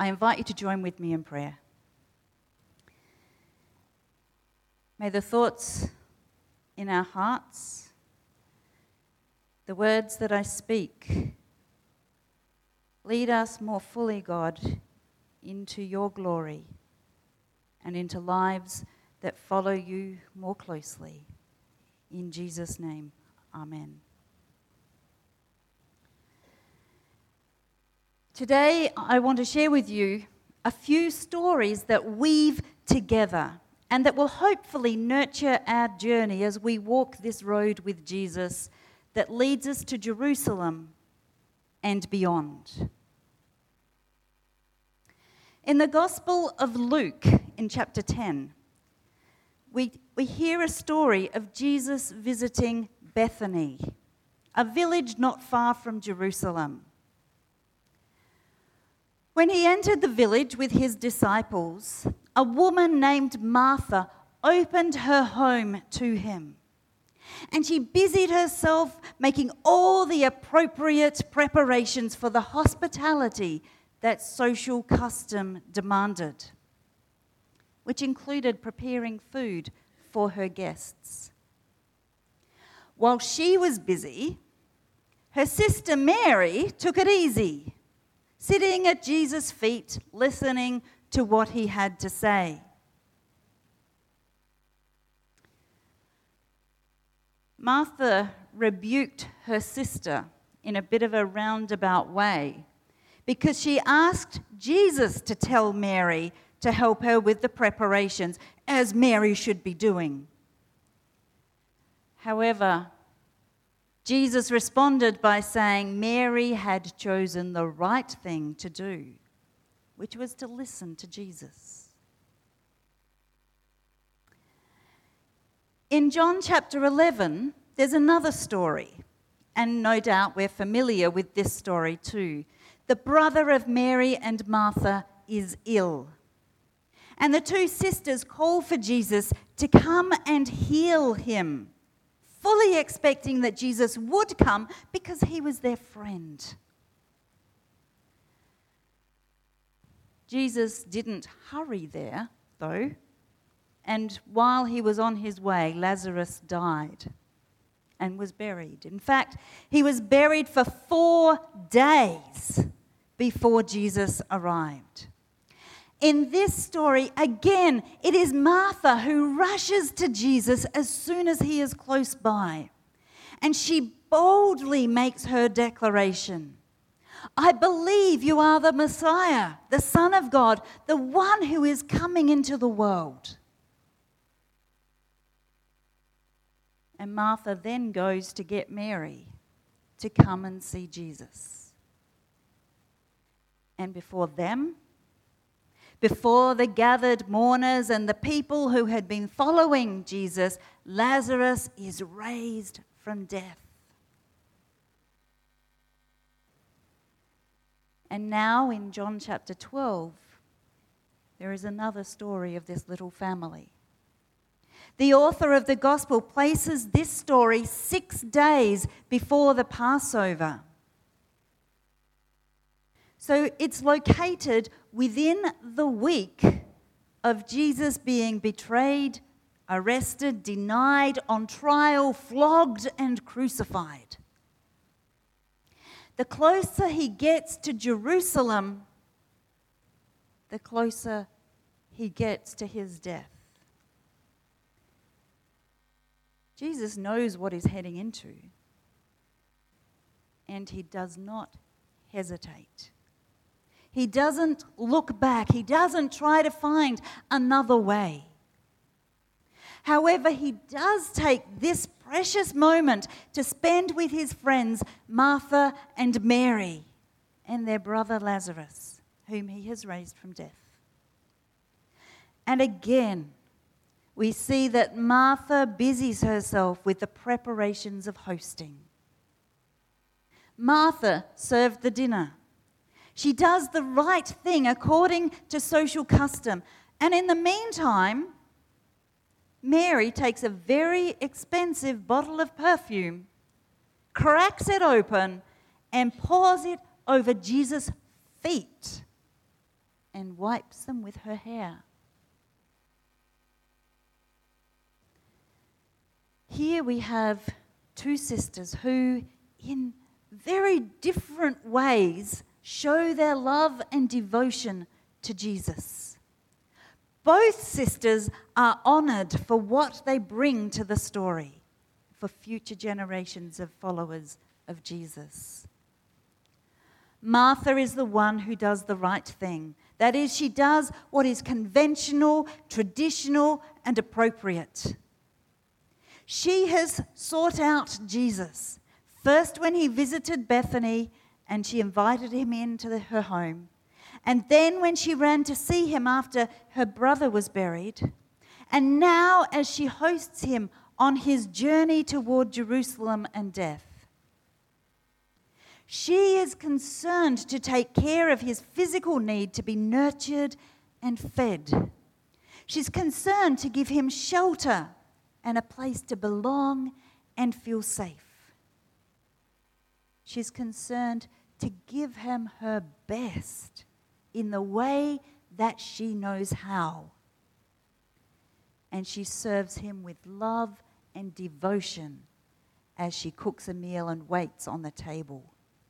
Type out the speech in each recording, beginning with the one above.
I invite you to join with me in prayer. May the thoughts in our hearts, the words that I speak, lead us more fully, God, into your glory and into lives that follow you more closely. In Jesus' name, amen. Today, I want to share with you a few stories that weave together and that will hopefully nurture our journey as we walk this road with Jesus that leads us to Jerusalem and beyond. In the Gospel of Luke, in chapter 10, we hear a story of Jesus visiting Bethany, a village not far from Jerusalem. When he entered the village with his disciples, a woman named Martha opened her home to him. And she busied herself making all the appropriate preparations for the hospitality that social custom demanded, which included preparing food for her guests. While she was busy, her sister Mary took it easy, sitting at Jesus' feet, listening to what he had to say. Martha rebuked her sister in a bit of a roundabout way because she asked Jesus to tell Mary to help her with the preparations, as Mary should be doing. However, Jesus responded by saying Mary had chosen the right thing to do, which was to listen to Jesus. In John chapter 11, there's another story, and no doubt we're familiar with this story too. The brother of Mary and Martha is ill, and the two sisters call for Jesus to come and heal him, fully expecting that Jesus would come because he was their friend. Jesus didn't hurry there, though, and while he was on his way, Lazarus died and was buried. In fact, he was buried for 4 days before Jesus arrived. In this story, again, it is Martha who rushes to Jesus as soon as he is close by. And she boldly makes her declaration. I believe you are the Messiah, the Son of God, the one who is coming into the world. And Martha then goes to get Mary to come and see Jesus. And before them, before the gathered mourners and the people who had been following Jesus, Lazarus is raised from death. And now in John chapter 12, there is another story of this little family. The author of the gospel places this story 6 days before the Passover. So it's located within the week of Jesus being betrayed, arrested, denied, on trial, flogged, and crucified. The closer he gets to Jerusalem, the closer he gets to his death. Jesus knows what he's heading into, and he does not hesitate. He doesn't look back. He doesn't try to find another way. However, he does take this precious moment to spend with his friends Martha and Mary and their brother Lazarus, whom he has raised from death. And again, we see that Martha busies herself with the preparations of hosting. Martha served the dinner. She does the right thing according to social custom. And in the meantime, Mary takes a very expensive bottle of perfume, cracks it open, and pours it over Jesus' feet. wipes them with her hair. Here we have two sisters who, in very different ways, show their love and devotion to Jesus. Both sisters are honored for what they bring to the story for future generations of followers of Jesus. Martha is the one who does the right thing. That is, she does what is conventional, traditional, and appropriate. She has sought out Jesus, first when he visited Bethany and she invited him into her home, and then when she ran to see him after her brother was buried, and now as she hosts him on his journey toward Jerusalem and death. She is concerned to take care of his physical need to be nurtured and fed. She's concerned to give him shelter and a place to belong and feel safe. She's concerned to give him her best in the way that she knows how. And she serves him with love and devotion as she cooks a meal and waits on the table.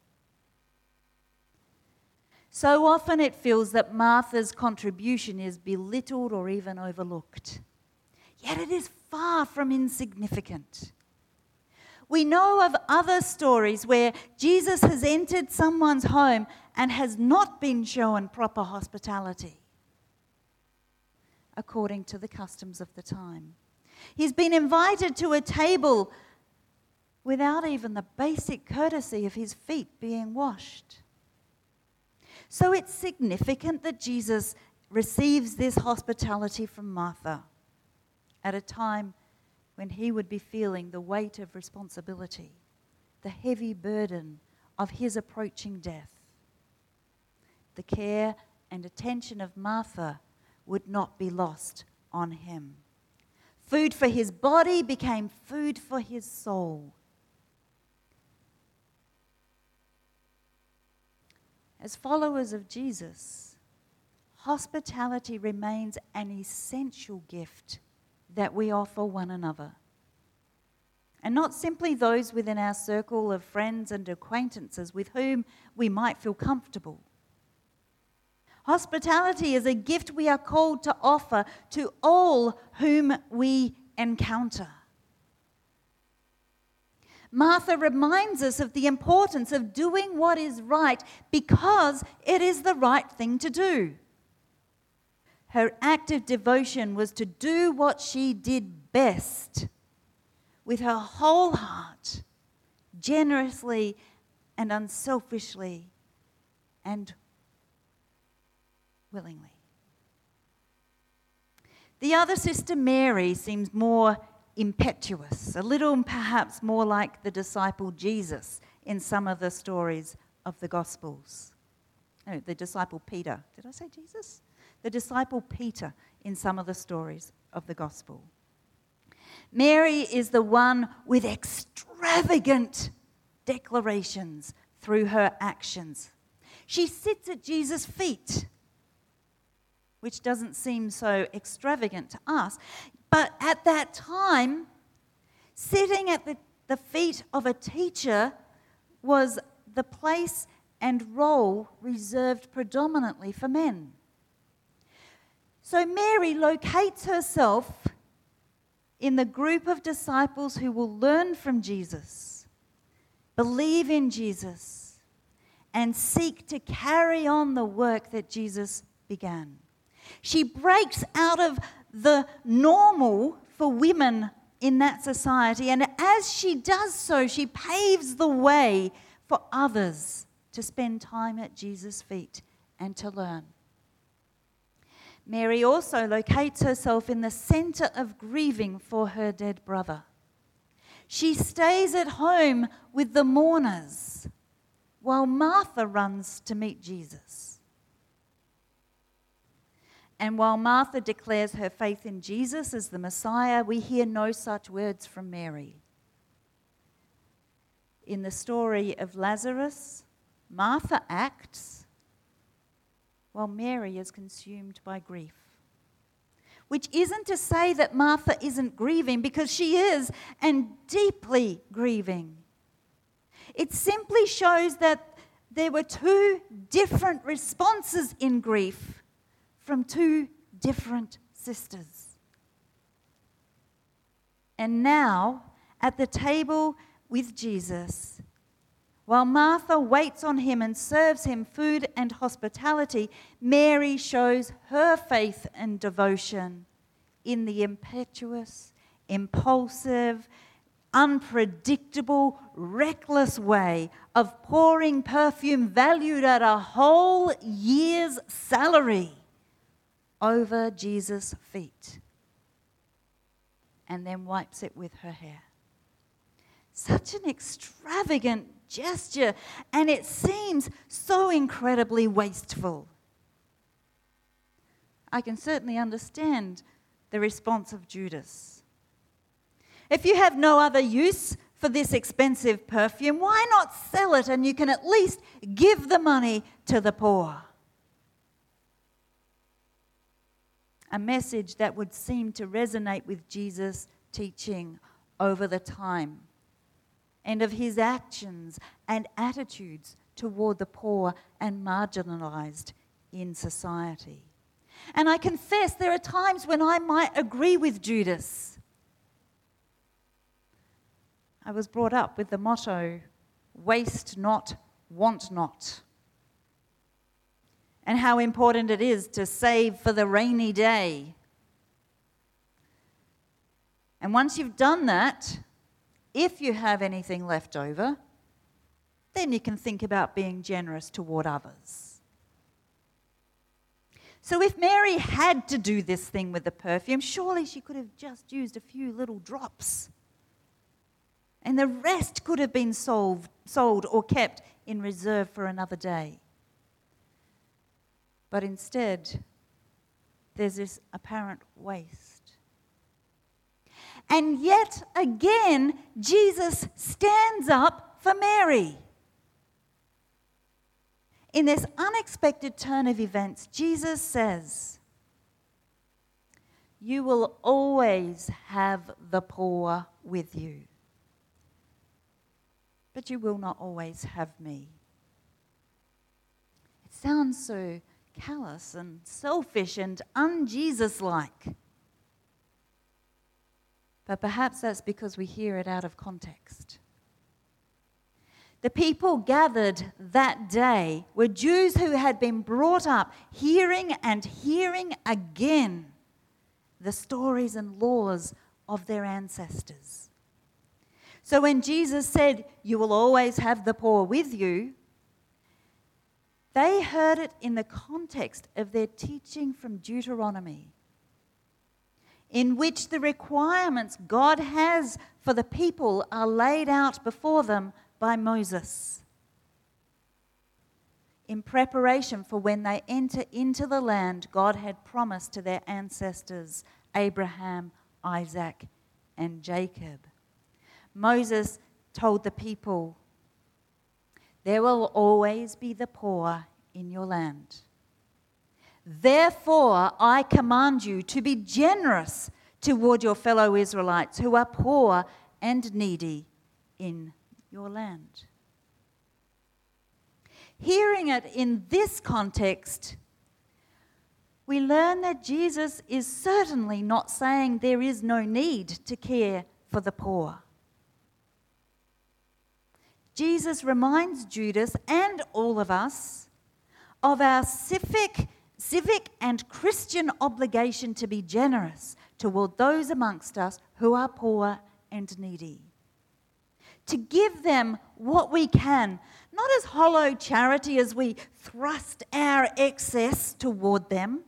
So often it feels that Martha's contribution is belittled or even overlooked. Yet it is far from insignificant. We know of other stories where Jesus has entered someone's home and has not been shown proper hospitality, according to the customs of the time. He's been invited to a table without even the basic courtesy of his feet being washed. So it's significant that Jesus receives this hospitality from Martha at a time when he would be feeling the weight of responsibility, the heavy burden of his approaching death. The care and attention of Martha would not be lost on him. Food for his body became food for his soul. As followers of Jesus, hospitality remains an essential gift that we offer one another. And not simply those within our circle of friends and acquaintances with whom we might feel comfortable. Hospitality is a gift we are called to offer to all whom we encounter. Martha reminds us of the importance of doing what is right because it is the right thing to do. Her active devotion was to do what she did best with her whole heart, generously and unselfishly and willingly. The other sister, Mary, seems more impetuous, a little perhaps more like the disciple Jesus in some of the stories of the Gospels. No, the disciple Peter. Did I say Jesus? The disciple Peter in some of the stories of the Gospel. Mary is the one with extravagant declarations through her actions. She sits at Jesus' feet, which doesn't seem so extravagant to us. But at that time, sitting at the feet of a teacher was the place and role reserved predominantly for men. So Mary locates herself in the group of disciples who will learn from Jesus, believe in Jesus, and seek to carry on the work that Jesus began. She breaks out of the normal for women in that society, and as she does so, she paves the way for others to spend time at Jesus' feet and to learn. Mary also locates herself in the center of grieving for her dead brother. She stays at home with the mourners while Martha runs to meet Jesus. And while Martha declares her faith in Jesus as the Messiah, we hear no such words from Mary. In the story of Lazarus, Martha acts, while Mary is consumed by grief. Which isn't to say that Martha isn't grieving, because she is, and deeply grieving. It simply shows that there were two different responses in grief from two different sisters. And now, at the table with Jesus, while Martha waits on him and serves him food and hospitality, Mary shows her faith and devotion in the impetuous, impulsive, unpredictable, reckless way of pouring perfume valued at a whole year's salary over Jesus' feet, and then wipes it with her hair. Such an extravagant gesture, and it seems so incredibly wasteful. I can certainly understand the response of Judas. If you have no other use for this expensive perfume, why not sell it and you can at least give the money to the poor? A message that would seem to resonate with Jesus' teaching over the time and of his actions and attitudes toward the poor and marginalized in society. And I confess there are times when I might agree with Judas. I was brought up with the motto, waste not, want not. And how important it is to save for the rainy day. And once you've done that, if you have anything left over, then you can think about being generous toward others. So if Mary had to do this thing with the perfume, surely she could have just used a few little drops. And the rest could have been sold or kept in reserve for another day. But instead, there's this apparent waste. And yet again, Jesus stands up for Mary. In this unexpected turn of events, Jesus says, "You will always have the poor with you, but you will not always have me." It sounds so callous and selfish and un-Jesus-like. But perhaps that's because we hear it out of context. The people gathered that day were Jews who had been brought up hearing and hearing again the stories and laws of their ancestors. So when Jesus said, "You will always have the poor with you," they heard it in the context of their teaching from Deuteronomy, in which the requirements God has for the people are laid out before them by Moses, in preparation for when they enter into the land God had promised to their ancestors, Abraham, Isaac, and Jacob. Moses told the people, "There will always be the poor in your land. Therefore, I command you to be generous toward your fellow Israelites who are poor and needy in your land." Hearing it in this context, we learn that Jesus is certainly not saying there is no need to care for the poor. Jesus reminds Judas and all of us of our civic and Christian obligation to be generous toward those amongst us who are poor and needy. To give them what we can, not as hollow charity as we thrust our excess toward them,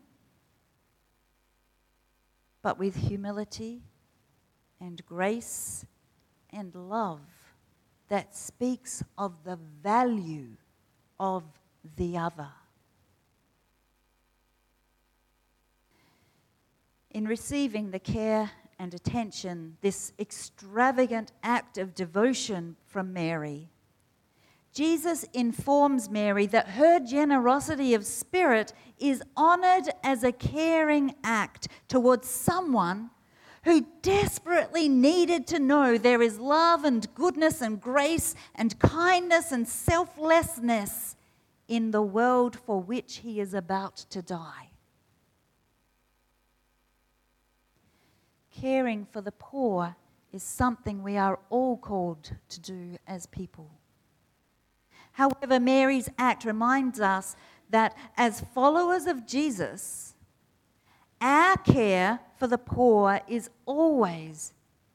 but with humility and grace and love that speaks of the value of the other. In receiving the care and attention, this extravagant act of devotion from Mary, Jesus informs Mary that her generosity of spirit is honored as a caring act towards someone who desperately needed to know there is love and goodness and grace and kindness and selflessness in the world for which he is about to die. Caring for the poor is something we are all called to do as people. However, Mary's act reminds us that as followers of Jesus, our care for the poor is always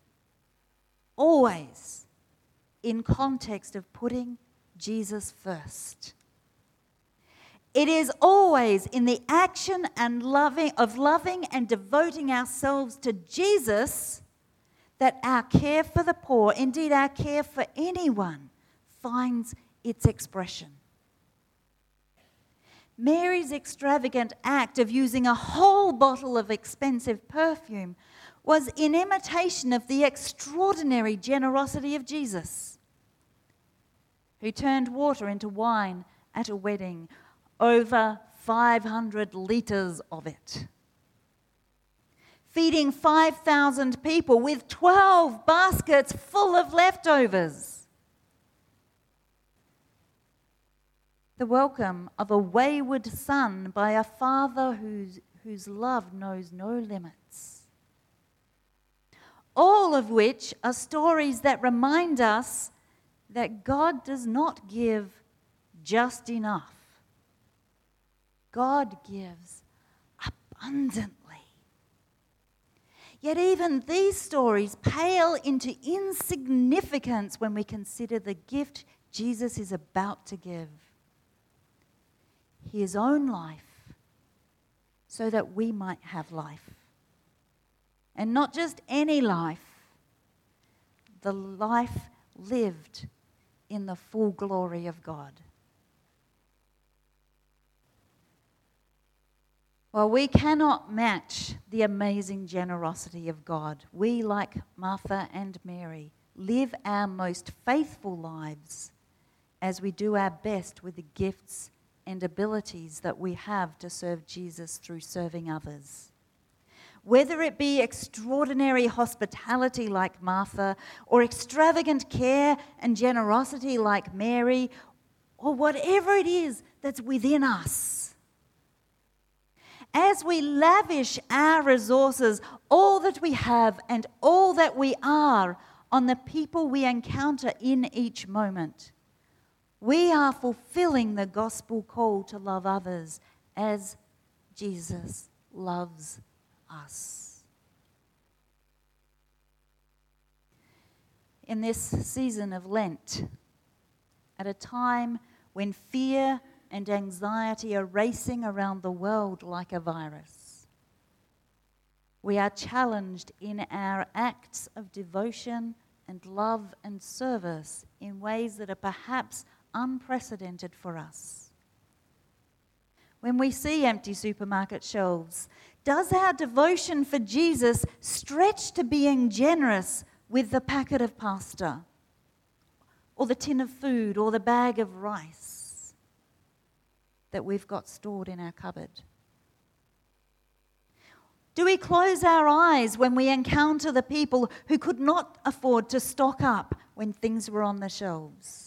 in context of putting Jesus first. It is always in the action and loving and devoting ourselves to Jesus that our care for the poor, indeed our care for anyone, finds its expression. Mary's extravagant act of using a whole bottle of expensive perfume was in imitation of the extraordinary generosity of Jesus, who turned water into wine at a wedding, over 500 litres of it, feeding 5,000 people with 12 baskets full of leftovers. The welcome of a wayward son by a father whose love knows no limits. All of which are stories that remind us that God does not give just enough. God gives abundantly. Yet even these stories pale into insignificance when we consider the gift Jesus is about to give. His own life, so that we might have life. And not just any life, the life lived in the full glory of God. While we cannot match the amazing generosity of God, we, like Martha and Mary, live our most faithful lives as we do our best with the gifts and abilities that we have to serve Jesus through serving others. Whether it be extraordinary hospitality like Martha, or extravagant care and generosity like Mary, or whatever it is that's within us. As we lavish our resources, all that we have and all that we are, on the people we encounter in each moment, we are fulfilling the gospel call to love others as Jesus loves us. In this season of Lent, at a time when fear and anxiety are racing around the world like a virus, we are challenged in our acts of devotion and love and service in ways that are perhaps unprecedented for us. When we see empty supermarket shelves, does our devotion for Jesus stretch to being generous with the packet of pasta, or the tin of food, or the bag of rice that we've got stored in our cupboard? Do we close our eyes when we encounter the people who could not afford to stock up when things were on the shelves?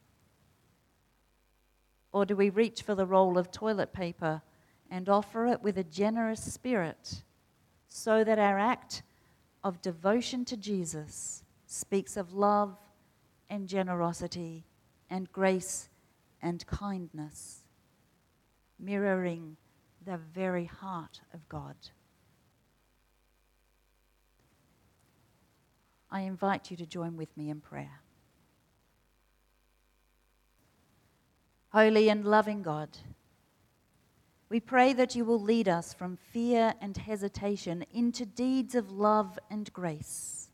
Or do we reach for the roll of toilet paper and offer it with a generous spirit, so that our act of devotion to Jesus speaks of love and generosity and grace and kindness, mirroring the very heart of God? I invite you to join with me in prayer. Holy and loving God, we pray that you will lead us from fear and hesitation into deeds of love and grace.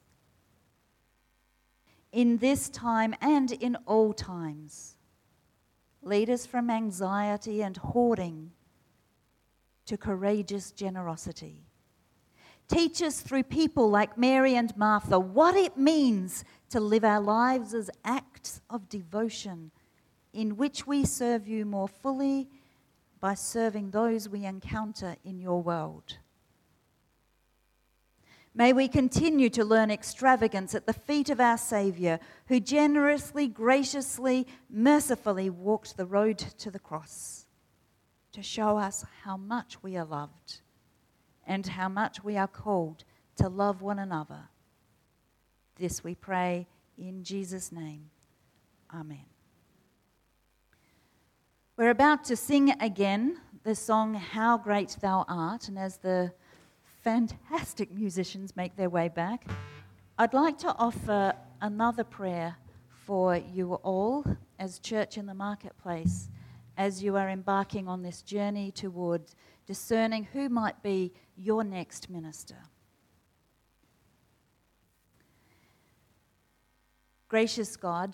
In this time and in all times, lead us from anxiety and hoarding to courageous generosity. Teach us through people like Mary and Martha what it means to live our lives as acts of devotion in which we serve you more fully by serving those we encounter in your world. May we continue to learn extravagance at the feet of our Saviour, who generously, graciously, mercifully walked the road to the cross to show us how much we are loved and how much we are called to love one another. This we pray in Jesus' name. Amen. We're about to sing again the song, How Great Thou Art, and as the fantastic musicians make their way back, I'd like to offer another prayer for you all as Church in the Marketplace, as you are embarking on this journey toward discerning who might be your next minister. Gracious God,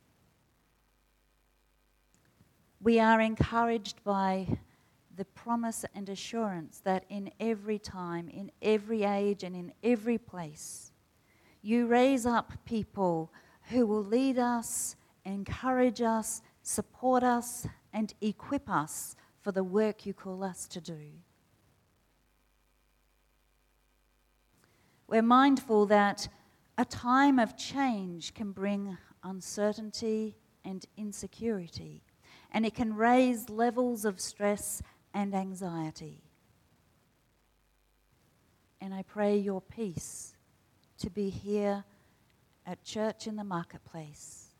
we are encouraged by the promise and assurance that in every time, in every age, and in every place, you raise up people who will lead us, encourage us, support us, and equip us for the work you call us to do. We're mindful that a time of change can bring uncertainty and insecurity, and it can raise levels of stress and anxiety. And I pray your peace to be here at Church in the Marketplace,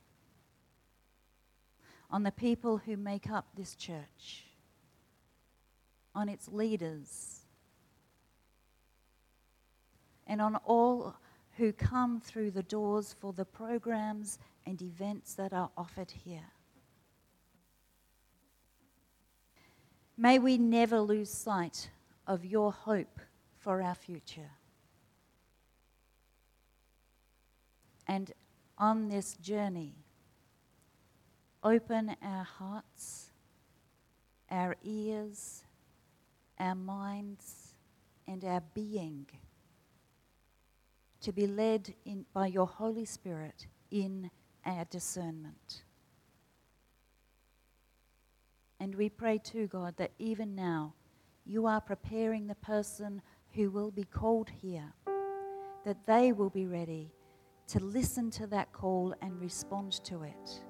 on the people who make up this church, on its leaders, and on all who come through the doors for the programs and events that are offered here. May we never lose sight of your hope for our future. And on this journey, open our hearts, our ears, our minds, and our being to be led in by your Holy Spirit in our discernment. And we pray too, God, that even now you are preparing the person who will be called here, that they will be ready to listen to that call and respond to it,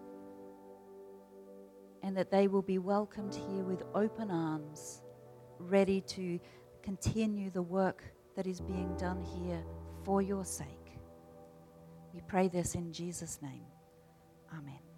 and that they will be welcomed here with open arms, ready to continue the work that is being done here for your sake. We pray this in Jesus' name. Amen.